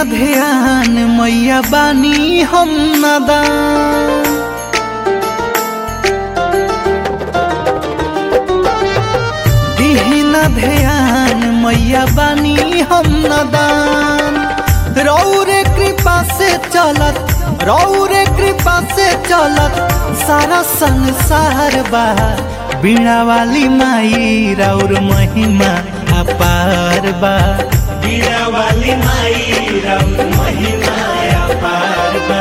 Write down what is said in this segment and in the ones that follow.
न ध्यान मैया बानी हम नादान। न ध्यान मैया बानी हम नादान। रौरे कृपा से चलत, रौरे कृपा से चलत सारा संसार बा। बीणा वाली माई रौर महिमा अपार बा। बीणा वाली माई रौर महिमा अपार बा।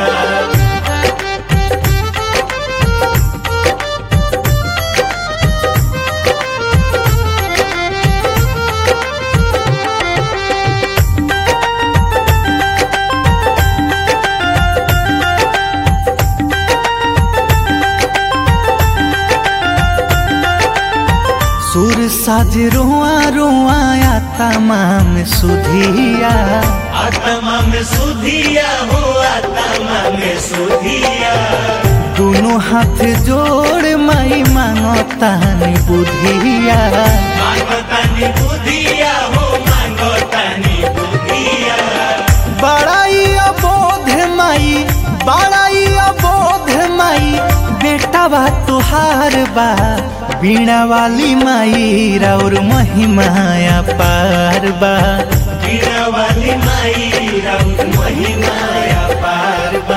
सुर साज रोआ रोआ आत्मा में सुधिया। आत्मा में सुधिया हो आत्मा में सुधिया। दोनों हाथ जोड़ माई मांगतानी बुधिया। मांगतानी बुधिया हो मांगतानी बुधिया। बड़ाई अबोध माई, बड़ाई अबोध माई बेटा बा तुहार बा। बीणा वाली माई रौर महिमा अपार बा। बीणा वाली माई रौर महिमा अपार बा।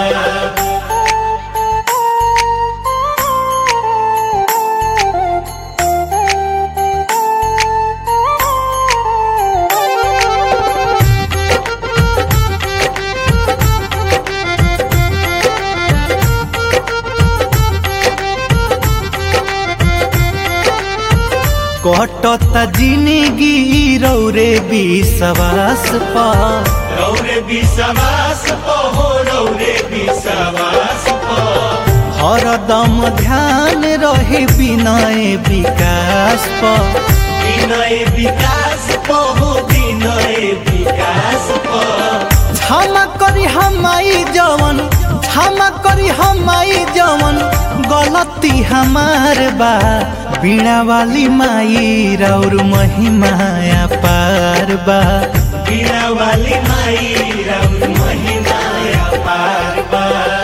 कटता जिंदगी रौरे विश्वास पा। रौरे विश्वास पा हो रौरे विश्वास पा। हरदम ध्यान रहे विनय विकास पा। विनय विकास पा हो विनय विकास पा। क्षमा करी हमाई जवन, क्षमा करी हमाई जवन गलती हमार बा। बीणा वाली माई रौर महिमा अपार बा। बीणा वाली माई रौर महिमा अपार बा।